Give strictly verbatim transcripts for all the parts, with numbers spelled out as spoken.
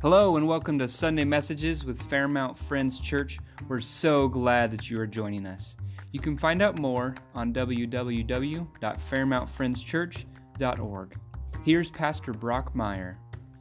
Hello and welcome to Sunday Messages with Fairmount Friends Church. We're so glad that you are joining us. You can find out more on w w w dot fairmount friends church dot org. Here's Pastor Brock Meyer.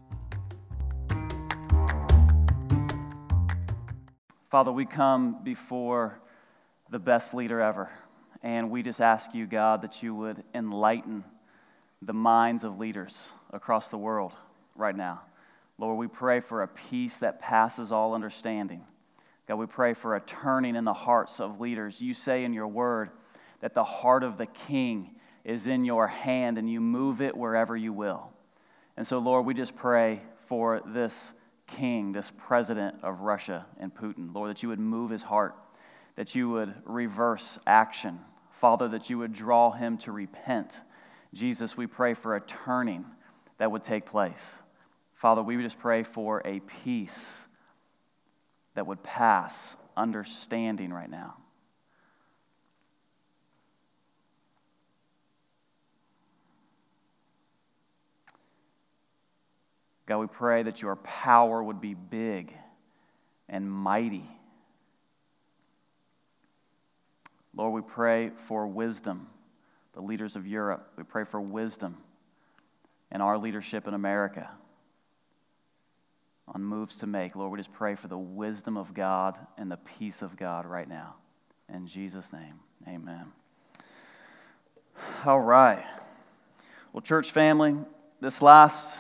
Father, we come before the best leader ever, and we just ask you, God, that you would enlighten the minds of leaders across the world right now. Lord, we pray for a peace that passes all understanding. God, we pray for a turning in the hearts of leaders. You say in your word that the heart of the king is in your hand and you move it wherever you will. And so, Lord, we just pray for this king, this president of Russia and Putin. Lord, that you would move his heart, that you would reverse action. Father, that you would draw him to repent. Jesus, we pray for a turning that would take place. Father, we just pray for a peace that would pass understanding right now. God, we pray that your power would be big and mighty. Lord, we pray for wisdom, the leaders of Europe. We pray for wisdom in our leadership in America on moves to make. Lord, we just pray for the wisdom of God and the peace of God right now. In Jesus' name, amen. All right. Well, church family, this last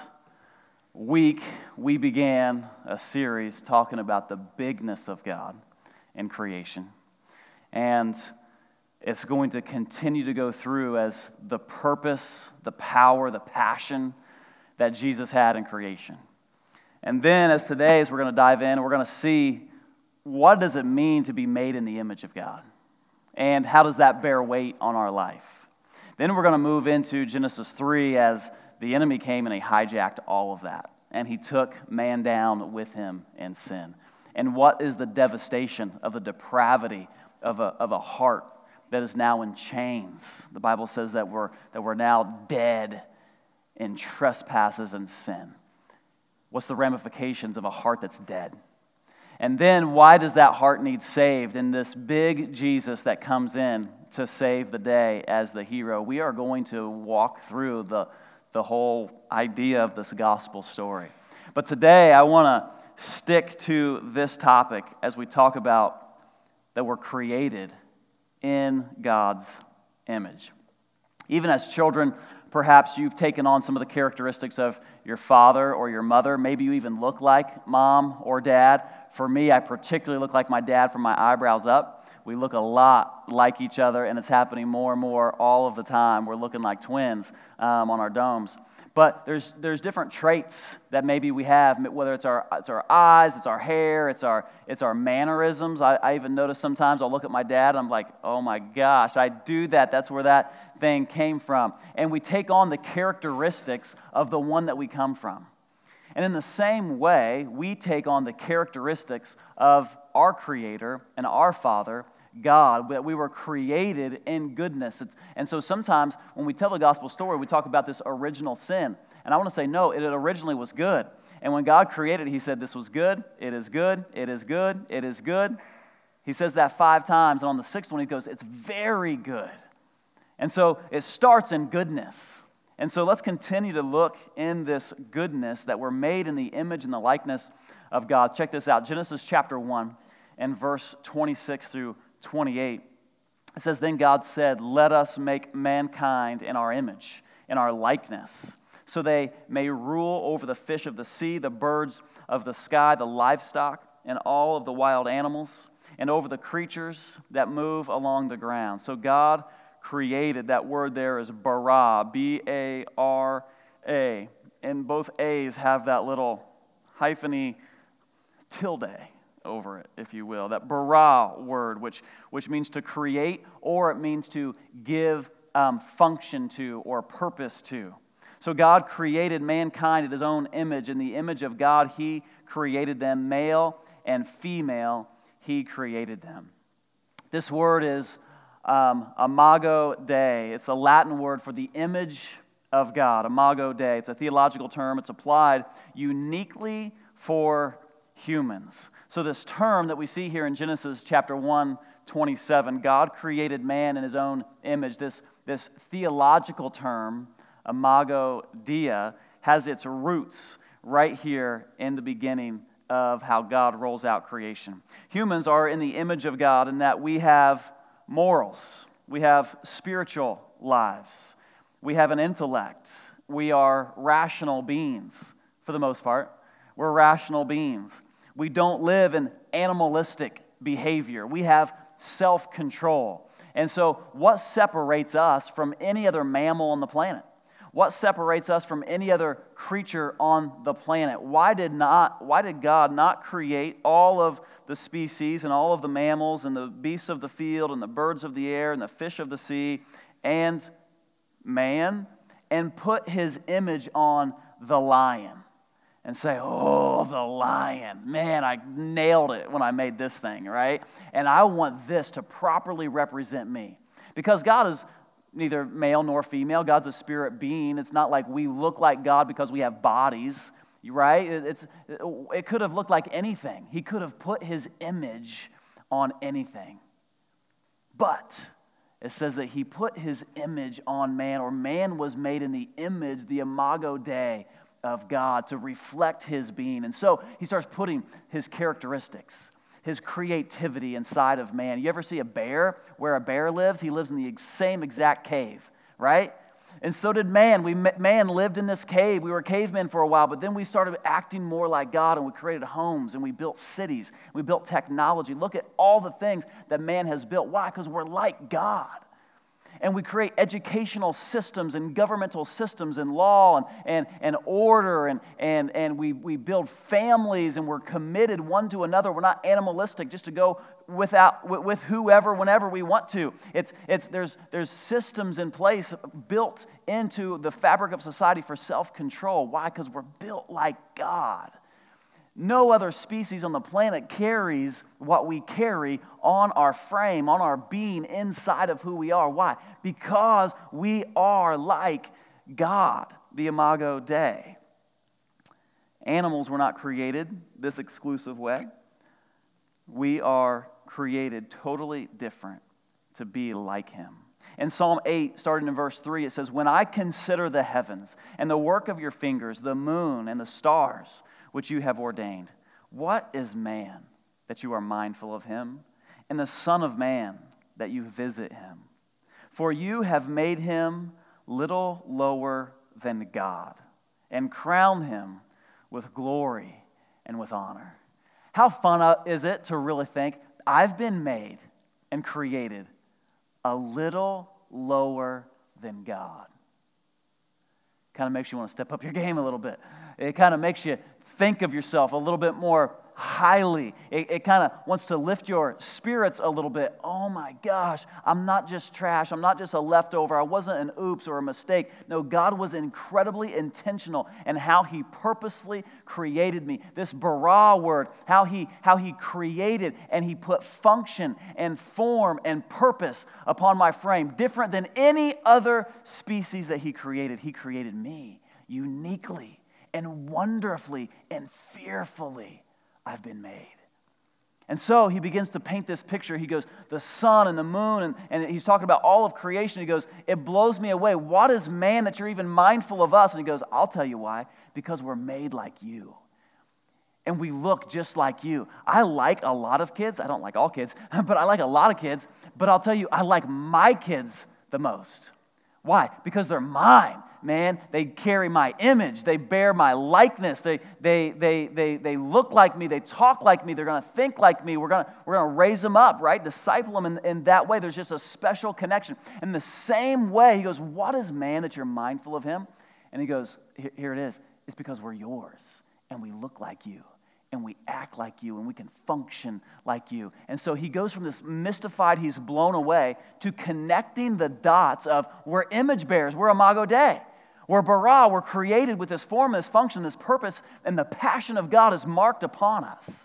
week we began a series talking about the bigness of God in creation. And it's going to continue to go through as the purpose, the power, the passion that Jesus had in creation. And then as today, as we're going to dive in, we're going to see what does it mean to be made in the image of God? And how does that bear weight on our life? Then we're going to move into Genesis three as the enemy came and he hijacked all of that. And he took man down with him in sin. And what is the devastation of the depravity of a, of a heart that is now in chains? The Bible says that we're, that we're now dead in trespasses and sin. What's the ramifications of a heart that's dead? And then why does that heart need saved? In this big Jesus that comes in to save the day as the hero, we are going to walk through the, the whole idea of this gospel story. But today I want to stick to this topic as we talk about that we're created in God's image. Even as children, perhaps you've taken on some of the characteristics of your father or your mother. Maybe you even look like mom or dad. For me, I particularly look like my dad from my eyebrows up. We look a lot like each other, and it's happening more and more all of the time. We're looking like twins um, on our domes. But there's there's different traits that maybe we have, whether it's our it's our eyes, it's our hair, it's our it's our mannerisms. I, I even notice sometimes I'll look at my dad and I'm like, oh my gosh, I do that. That's where that thing came from. And we take on the characteristics of the one that we come from. And in the same way, we take on the characteristics of our Creator and our Father, God, that we were created in goodness. It's, and so sometimes when we tell the gospel story, we talk about this original sin. And I want to say, no, it originally was good. And when God created it, he said, this was good, it is good, it is good, it is good. He says that five times, and on the sixth one he goes, it's very good. And so it starts in goodness. And so let's continue to look in this goodness that we're made in the image and the likeness of God. Check this out, Genesis chapter one and verse twenty-six through twenty-eight. It says, then God said, let us make mankind in our image, in our likeness, so they may rule over the fish of the sea, the birds of the sky, the livestock, and all of the wild animals, and over the creatures that move along the ground. So God created, that word there is bara, B A R A, and both A's have that little hypheny tilde over it, if you will, that bara word, which, which means to create, or it means to give um, function to or purpose to. So God created mankind in his own image. In the image of God, he created them, male and female, he created them. This word is um, imago Dei. It's the Latin word for the image of God, imago Dei. It's a theological term. It's applied uniquely for humans. So this term that we see here in Genesis chapter one, twenty-seven, God created man in his own image. This, this theological term, imago Dei, has its roots right here in the beginning of how God rolls out creation. Humans are in the image of God in that we have morals, we have spiritual lives, we have an intellect, we are rational beings for the most part. We're rational beings. We don't live in animalistic behavior. We have self-control. And so what separates us from any other mammal on the planet? What separates us from any other creature on the planet? Why did not, why did God not create all of the species and all of the mammals and the beasts of the field and the birds of the air and the fish of the sea and man and put his image on the lion and say, oh, the lion. Man, I nailed it when I made this thing, right? And I want this to properly represent me. Because God is neither male nor female. God's a spirit being. It's not like we look like God because we have bodies, right? It's, it could have looked like anything. He could have put his image on anything. But it says that he put his image on man, or man was made in the image, the imago Dei of God, to reflect his being. And so he starts putting his characteristics, his creativity inside of man. You ever see a bear, where a bear lives? He lives in the same exact cave, right? And so did man. We Man lived in this cave. We were cavemen for a while, but then we started acting more like God, and we created homes, and we built cities. We built technology. Look at all the things that man has built. Why? Because we're like God. And we create educational systems and governmental systems and law and, and, and order, and, and, and we, we build families, and we're committed one to another. We're not animalistic just to go without with, with whoever, whenever we want to. It's, it's, there's, there's systems in place built into the fabric of society for self-control. Why? Because we're built like God. No other species on the planet carries what we carry on our frame, on our being, inside of who we are. Why? Because we are like God, the imago Dei. Animals were not created this exclusive way. We are created totally different to be like him. In Psalm eight, starting in verse three, it says, "When I consider the heavens and the work of your fingers, the moon and the stars, which you have ordained. What is man that you are mindful of him, and the Son of Man that you visit him? For you have made him little lower than God, and crowned him with glory and with honor." How fun is it to really think, I've been made and created a little lower than God? Kind of makes you want to step up your game a little bit. It kind of makes you think of yourself a little bit more highly. It, it kind of wants to lift your spirits a little bit. Oh my gosh, I'm not just trash. I'm not just a leftover. I wasn't an oops or a mistake. No, God was incredibly intentional in how he purposely created me. This bara word, how he, how he created and he put function and form and purpose upon my frame. Different than any other species that he created. He created me uniquely and wonderfully and fearfully I've been made. And so he begins to paint this picture. He goes, the sun and the moon, and, and he's talking about all of creation. He goes, it blows me away. What is man that you're even mindful of us? And he goes, I'll tell you why. Because we're made like you. And we look just like you. I like a lot of kids. I don't like all kids, but I like a lot of kids. But I'll tell you, I like my kids the most. Why? Because they're mine. Man, they carry my image. They bear my likeness. They, they, they, they, they look like me. They talk like me. They're going to think like me. We're going to, we're going to raise them up, right? Disciple them in, in that way. There's just a special connection. In the same way, he goes, what is man that you're mindful of him? And he goes, here, here it is. It's because we're yours, and we look like you, and we act like you, and we can function like you. And so he goes from this mystified, he's blown away, to connecting the dots of we're image bearers, we're imago Dei. We're bara, we're created with this form, this function, this purpose, and the passion of God is marked upon us.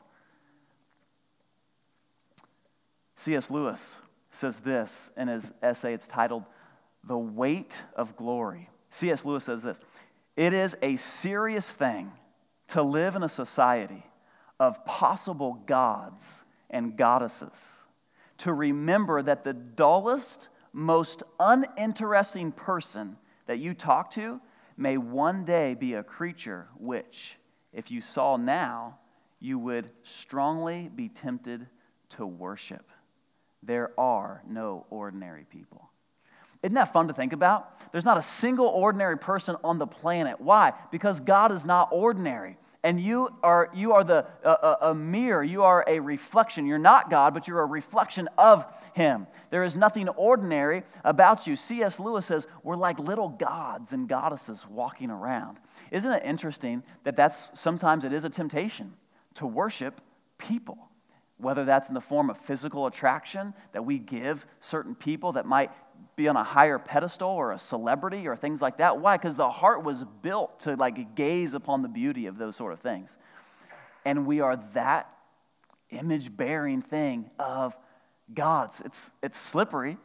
C S Lewis says this in his essay. It's titled, "The Weight of Glory." C S Lewis says this, "It is a serious thing to live in a society of possible gods and goddesses, to remember that the dullest, most uninteresting person that you talk to may one day be a creature which, if you saw now, you would strongly be tempted to worship. There are no ordinary people. Isn't that fun to think about? There's not a single ordinary person on the planet. Why? Because God is not ordinary. And you are you are the a, a mirror. You are a reflection. You're not God, but you're a reflection of Him. There is nothing ordinary about you. C S Lewis says we're like little gods and goddesses walking around. Isn't it interesting that that's sometimes it is a temptation to worship people, whether that's in the form of physical attraction that we give certain people that might be on a higher pedestal or a celebrity or things like that. Why? Because the heart was built to like gaze upon the beauty of those sort of things. And we are that image-bearing thing of God. It's, it's, it's slippery,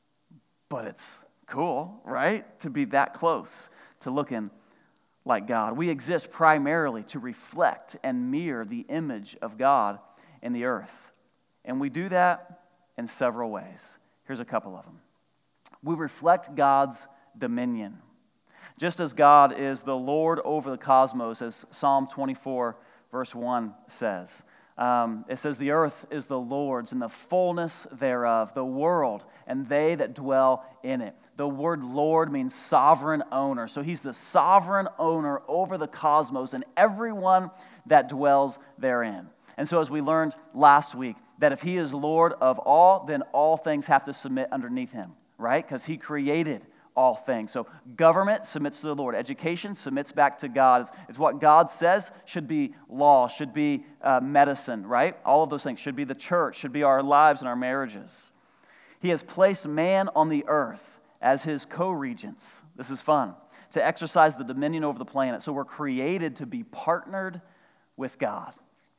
but it's cool, right? To be that close to looking like God. We exist primarily to reflect and mirror the image of God in the earth. And we do that in several ways. Here's a couple of them. We reflect God's dominion. Just as God is the Lord over the cosmos, as Psalm twenty-four, verse one says. Um, it says, the earth is the Lord's and the fullness thereof, the world and they that dwell in it. The word Lord means sovereign owner. So He's the sovereign owner over the cosmos and everyone that dwells therein. And so as we learned last week, that if He is Lord of all, then all things have to submit underneath Him, right? Because He created all things. So government submits to the Lord. Education submits back to God. It's, it's what God says should be law, should be uh, medicine, right? All of those things should be the church, should be our lives and our marriages. He has placed man on the earth as His co-regents. This is fun. To exercise the dominion over the planet. So we're created to be partnered with God.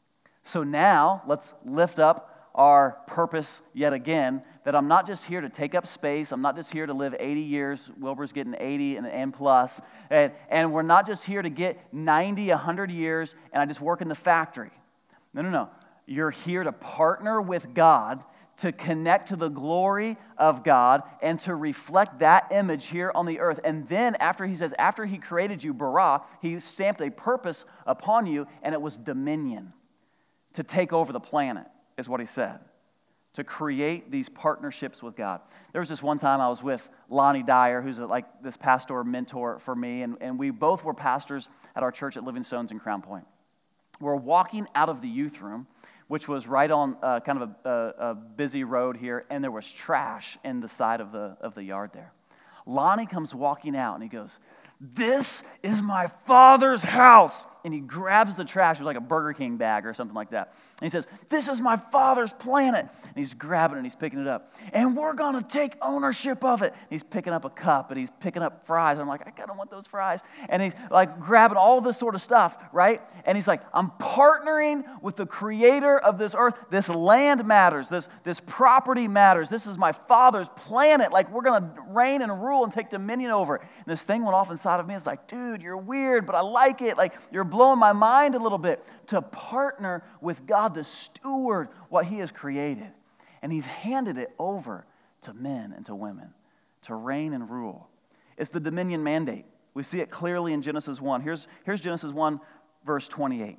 So now, let's lift up our purpose yet again, that I'm not just here to take up space. I'm not just here to live eighty years. Wilbur's getting eighty and, and plus. And, and we're not just here to get ninety, one hundred years, and I just work in the factory. No, no, no. You're here to partner with God, to connect to the glory of God, and to reflect that image here on the earth. And then after He says, after He created you, bara, He stamped a purpose upon you, and it was dominion. To take over the planet is what He said. To create these partnerships with God. There was this one time I was with Lonnie Dyer, who's a, like this pastor mentor for me, and, and we both were pastors at our church at Living Stones in Crown Point. We're walking out of the youth room, which was right on uh, kind of a, a, a busy road here, and there was trash in the side of the, of the yard there. Lonnie comes walking out, and he goes, "This is my Father's house." And he grabs the trash. It was like a Burger King bag or something like that. And he says, "This is my Father's planet." And he's grabbing it and he's picking it up. "And we're going to take ownership of it." And he's picking up a cup and he's picking up fries. And I'm like, I kind of want those fries. And he's like grabbing all this sort of stuff, right? And he's like, I'm partnering with the creator of this earth. This land matters. This, this property matters. This is my Father's planet. Like, we're going to reign and rule and take dominion over it. And this thing went off inside of me. It's like, dude, you're weird, but I like it. Like, you're blowing my mind a little bit. To partner with God to steward what He has created. And He's handed it over to men and to women to reign and rule. It's the dominion mandate. We see it clearly in Genesis one. Here's, here's Genesis one, verse twenty-eight.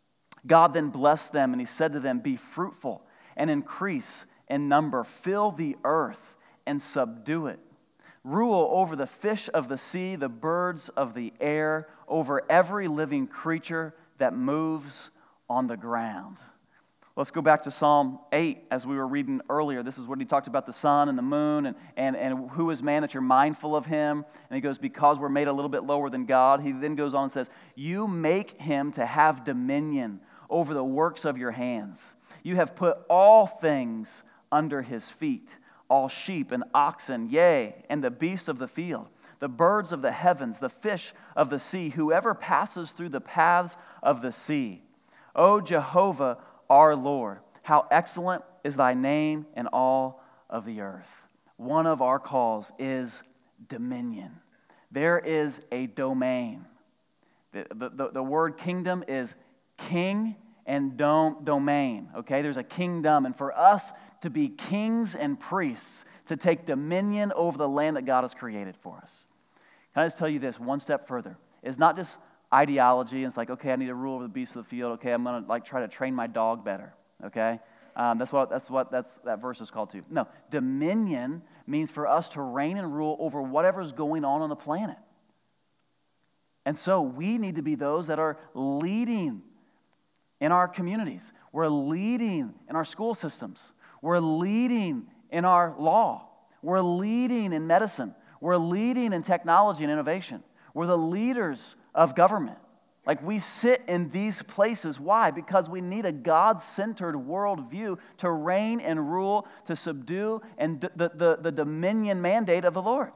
God then blessed them, and He said to them, "Be fruitful and increase in number. Fill the earth and subdue it. Rule over the fish of the sea, the birds of the air, over every living creature that moves on the ground." Let's go back to Psalm eight, as we were reading earlier. This is what he talked about the sun and the moon, and, and, and who is man that you're mindful of him. And he goes, because we're made a little bit lower than God. He then goes on and says, you make him to have dominion over the works of your hands. You have put all things under his feet. All sheep and oxen, yea, and the beasts of the field, the birds of the heavens, the fish of the sea, whoever passes through the paths of the sea. O Jehovah, our Lord, how excellent is thy name in all of the earth. One of our calls is dominion. There is a domain The, the, the, the word kingdom is king and dom, domain, okay? There's a kingdom, and for us to be kings and priests, to take dominion over the land that God has created for us. Can I just tell you this one step further? It's not just ideology, and it's like, okay, I need to rule over the beasts of the field, okay, I'm going to like try to train my dog better, okay? Um, that's what that's what that's that verse is called too. No, dominion means for us to reign and rule over whatever's going on on the planet. And so we need to be those that are leading in our communities. We're leading in our school systems. We're leading in our law. We're leading in medicine. We're leading in technology and innovation. We're the leaders of government. Like we sit in these places. Why? Because we need a God-centered worldview to reign and rule, to subdue, and d- the, the, the dominion mandate of the Lord.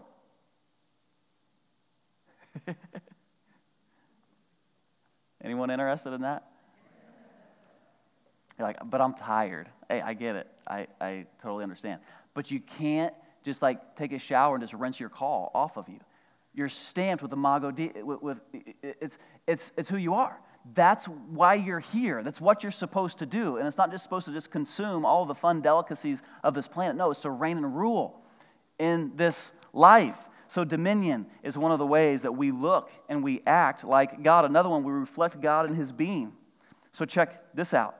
Anyone interested in that? You're like, but I'm tired. Hey, I get it. I, I totally understand. But you can't just like take a shower and just rinse your call off of you. You're stamped with Imago Dei. With, with, it's, it's, it's who you are. That's why you're here. That's what you're supposed to do. And it's not just supposed to just consume all the fun delicacies of this planet. No, it's to reign and rule in this life. So dominion is one of the ways that we look and we act like God. Another one, we reflect God in His being. So check this out.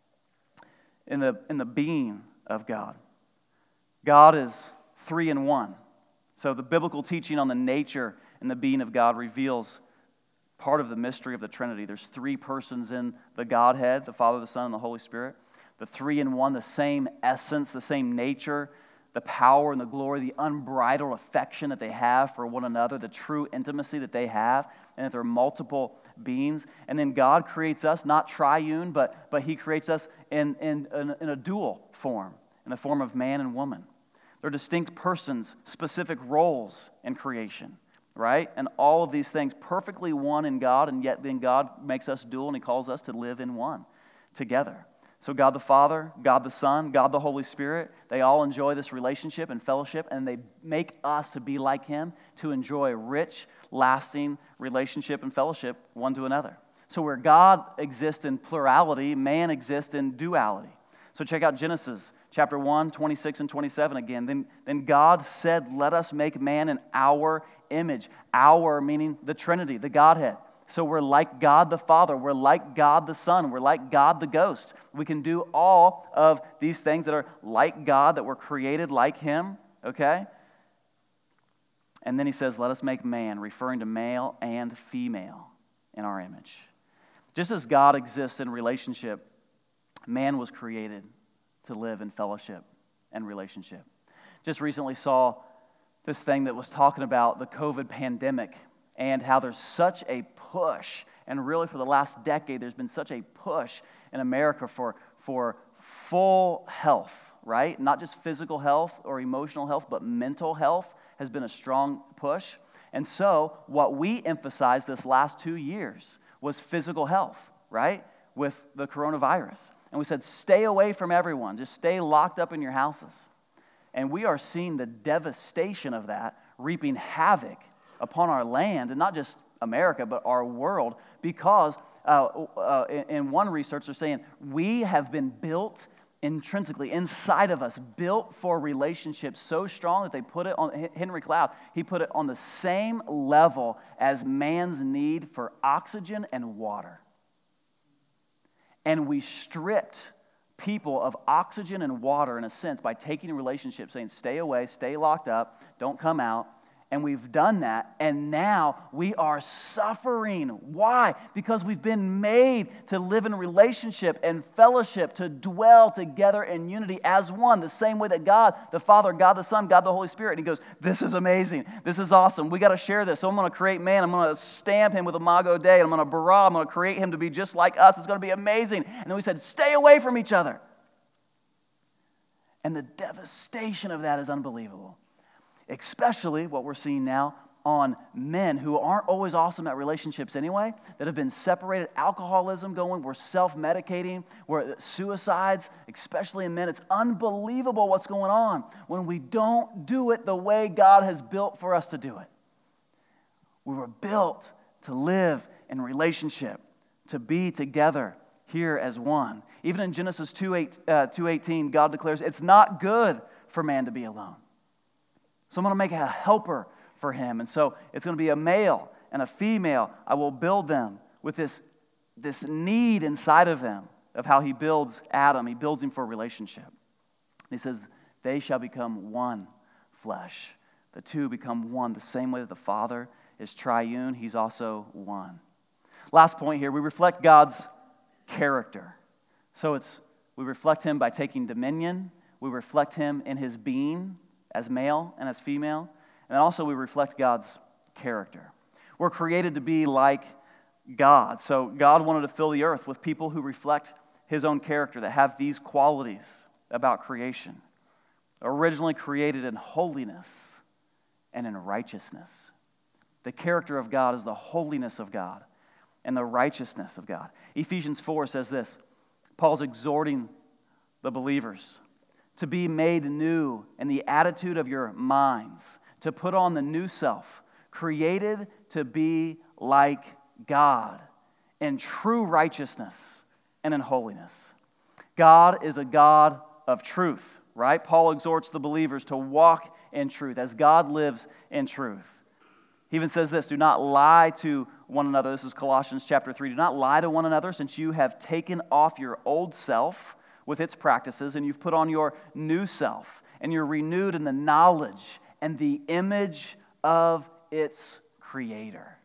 In the, in the being of God. God is three in one. So the biblical teaching on the nature and the being of God reveals part of the mystery of the Trinity. There's three persons in the Godhead, the Father, the Son, and the Holy Spirit. The three in one, the same essence, the same nature, the power and the glory, the unbridled affection that they have for one another, the true intimacy that they have, and that they're multiple beings. And then God creates us, not triune, but, but He creates us in, in, in, in a dual form, in the form of man and woman. They're distinct persons, specific roles in creation, right? And all of these things perfectly one in God, and yet then God makes us dual, and He calls us to live in one together. So God the Father, God the Son, God the Holy Spirit, they all enjoy this relationship and fellowship, and they make us to be like Him, to enjoy rich, lasting relationship and fellowship one to another. So where God exists in plurality, man exists in duality. So check out Genesis chapter one, twenty-six and twenty-seven again. Then, then God said, let us make man in our image. Our meaning the Trinity, the Godhead. So we're like God the Father. We're like God the Son. We're like God the Ghost. We can do all of these things that are like God, that were created like Him, okay? And then He says, let us make man, referring to male and female in our image. Just as God exists in relationship, man was created to live in fellowship and relationship. Just recently saw this thing that was talking about the COVID pandemic and how there's such a push, and really for the last decade, there's been such a push in America for, for full health, right? Not just physical health or emotional health, but mental health has been a strong push. And so what we emphasized this last two years was physical health, right? With the coronavirus. And we said, stay away from everyone. Just stay locked up in your houses. And we are seeing the devastation of that reaping havoc upon our land, and not just America, but our world, because uh, uh, in one research they're saying we have been built intrinsically, inside of us, built for relationships so strong that they put it on, Henry Cloud, he put it on the same level as man's need for oxygen and water. And we stripped people of oxygen and water, in a sense, by taking a relationship, saying, stay away, stay locked up, don't come out. And we've done that, and now we are suffering. Why? Because we've been made to live in relationship and fellowship, to dwell together in unity as one, the same way that God, the Father, God the Son, God the Holy Spirit. And He goes, this is amazing. This is awesome. We got to share this. So I'm going to create man. I'm going to stamp him with Imago Dei. I'm going to bara. I'm going to create him to be just like us. It's going to be amazing. And then we said, stay away from each other. And the devastation of that is unbelievable. Especially what we're seeing now on men who aren't always awesome at relationships anyway, that have been separated, alcoholism going, we're self-medicating, we're suicides, especially in men. It's unbelievable what's going on when we don't do it the way God has built for us to do it. We were built to live in relationship, to be together here as one. Even in Genesis two eighteen, God declares, it's not good for man to be alone. So I'm going to make a helper for him. And so it's going to be a male and a female. I will build them with this, this need inside of them of how he builds Adam. He builds him for a relationship. He says, they shall become one flesh. The two become one. The same way that the Father is triune, he's also one. Last point here, we reflect God's character. So it's we reflect him by taking dominion. We reflect him in his being as male and as female. And also we reflect God's character. We're created to be like God. So God wanted to fill the earth with people who reflect his own character, that have these qualities about creation. Originally created in holiness and in righteousness. The character of God is the holiness of God and the righteousness of God. Ephesians four says this. Paul's exhorting the believers to be made new in the attitude of your minds, to put on the new self, created to be like God in true righteousness and in holiness. God is a God of truth, right? Paul exhorts the believers to walk in truth as God lives in truth. He even says this, do not lie to one another. This is Colossians chapter three. Do not lie to one another, since you have taken off your old self with its practices, and you've put on your new self, and you're renewed in the knowledge and the image of its Creator.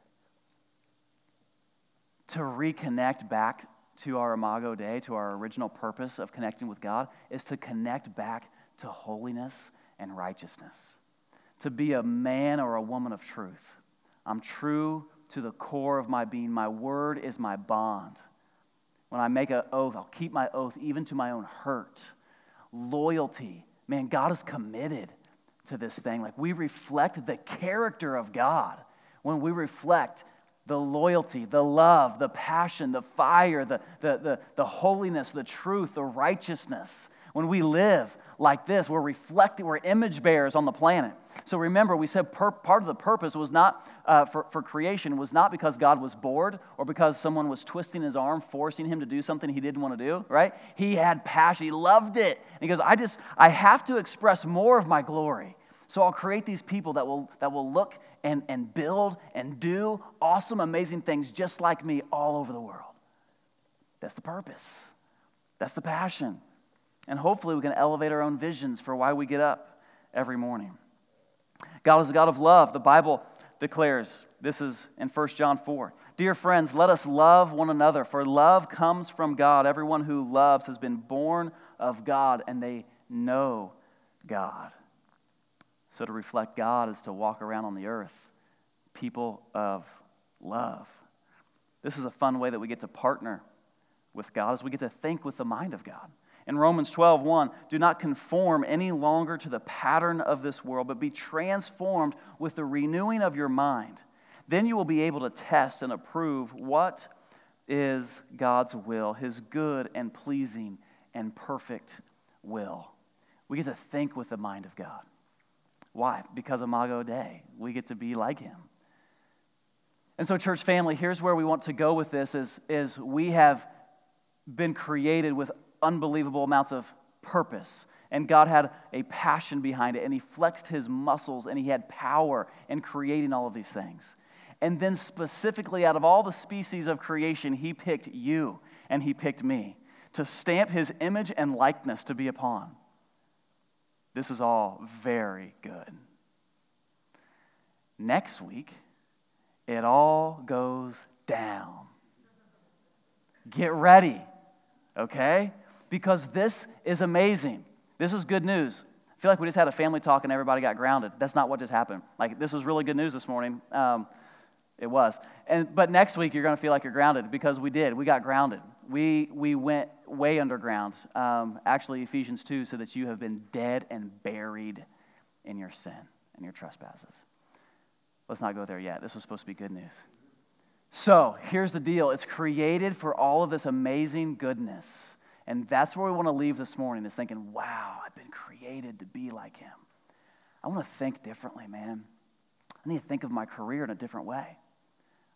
To reconnect back to our Imago Dei, to our original purpose of connecting with God, is to connect back to holiness and righteousness. To be a man or a woman of truth. I'm true to the core of my being. My word is my bond. When I make an oath, I'll keep my oath even to my own hurt. Loyalty. Man, God is committed to this thing. Like, we reflect the character of God when we reflect the loyalty, the love, the passion, the fire, the, the, the, the holiness, the truth, the righteousness. When we live like this, we're reflecting, we're image bearers on the planet. So remember, we said per, part of the purpose was not uh, for, for creation was not because God was bored or because someone was twisting his arm, forcing him to do something he didn't want to do, right? He had passion. He loved it. And he goes, I just, I have to express more of my glory. So I'll create these people that will, that will look and, and build and do awesome, amazing things just like me all over the world. That's the purpose. That's the passion. And hopefully we can elevate our own visions for why we get up every morning. God is a God of love. The Bible declares, this is in First John four. Dear friends, let us love one another, for love comes from God. Everyone who loves has been born of God, and they know God. So to reflect God is to walk around on the earth, people of love. This is a fun way that we get to partner with God, as we get to think with the mind of God. In Romans twelve one, do not conform any longer to the pattern of this world, but be transformed with the renewing of your mind. Then you will be able to test and approve what is God's will, his good and pleasing and perfect will. We get to think with the mind of God. Why? Because Imago Dei. We get to be like him. And so, church family, here's where we want to go with this is, is we have been created with unbelievable amounts of purpose. And God had a passion behind it, and he flexed his muscles, and he had power in creating all of these things. And then specifically out of all the species of creation, he picked you and he picked me to stamp his image and likeness to be upon. This is all very good. Next week, it all goes down. Get ready, okay? Because this is amazing. This is good news. I feel like we just had a family talk and everybody got grounded. That's not what just happened. Like, this is really good news this morning. Um, it was. And but next week, you're going to feel like you're grounded, because we did. We got grounded. We we went way underground. Um, actually, Ephesians two said that you have been dead and buried in your sin and your trespasses. Let's not go there yet. This was supposed to be good news. So here's the deal. It's created for all of this amazing goodness. And that's where we want to leave this morning, is thinking, wow, I've been created to be like him. I want to think differently, man. I need to think of my career in a different way.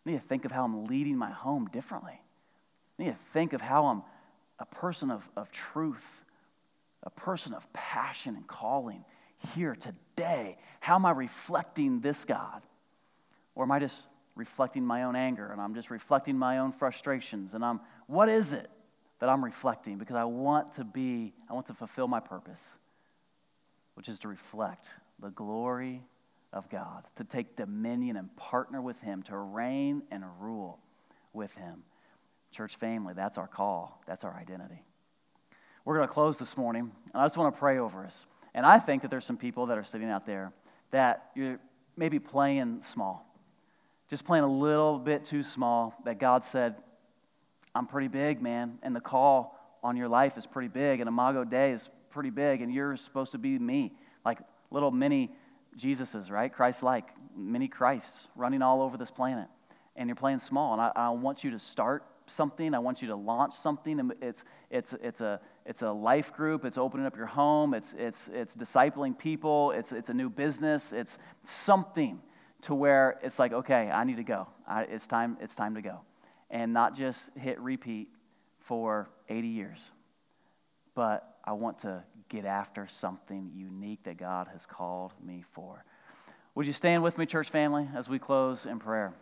I need to think of how I'm leading my home differently. I need to think of how I'm a person of, of truth, a person of passion and calling here today. How am I reflecting this God? Or am I just reflecting my own anger, and I'm just reflecting my own frustrations, and I'm, what is it that I'm reflecting? Because I want to be, I want to fulfill my purpose, which is to reflect the glory of God, to take dominion and partner with Him, to reign and rule with Him. Church family, that's our call. That's our identity. We're going to close this morning, and I just want to pray over us. And I think that there's some people that are sitting out there that you're maybe playing small, just playing a little bit too small, that God said, I'm pretty big, man, and the call on your life is pretty big, and Imago Dei is pretty big, and you're supposed to be me, like little mini Jesuses, right? Christ-like, mini Christs running all over this planet, and you're playing small, and I, I want you to start something. I want you to launch something, and it's it's it's a it's a life group. It's opening up your home. It's it's it's discipling people. It's it's a new business. It's something to where it's like, okay, I need to go. I, it's time. It's time to go, and not just hit repeat for eighty years, but I want to get after something unique that God has called me for. Would you stand with me, church family, as we close in prayer?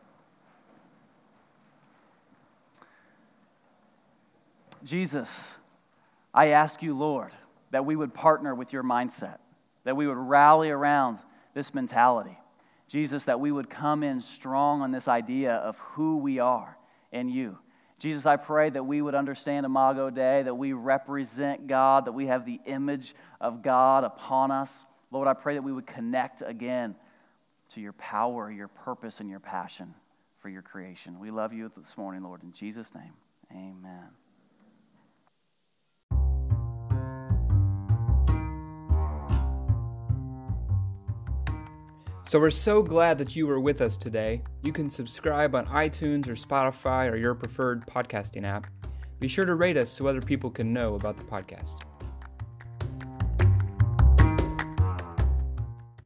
Jesus, I ask you, Lord, that we would partner with your mindset, that we would rally around this mentality. Jesus, that we would come in strong on this idea of who we are in you. Jesus, I pray that we would understand Imago Dei, that we represent God, that we have the image of God upon us. Lord, I pray that we would connect again to your power, your purpose, and your passion for your creation. We love you this morning, Lord. In Jesus' name, amen. So we're so glad that you were with us today. You can subscribe on iTunes or Spotify or your preferred podcasting app. Be sure to rate us so other people can know about the podcast.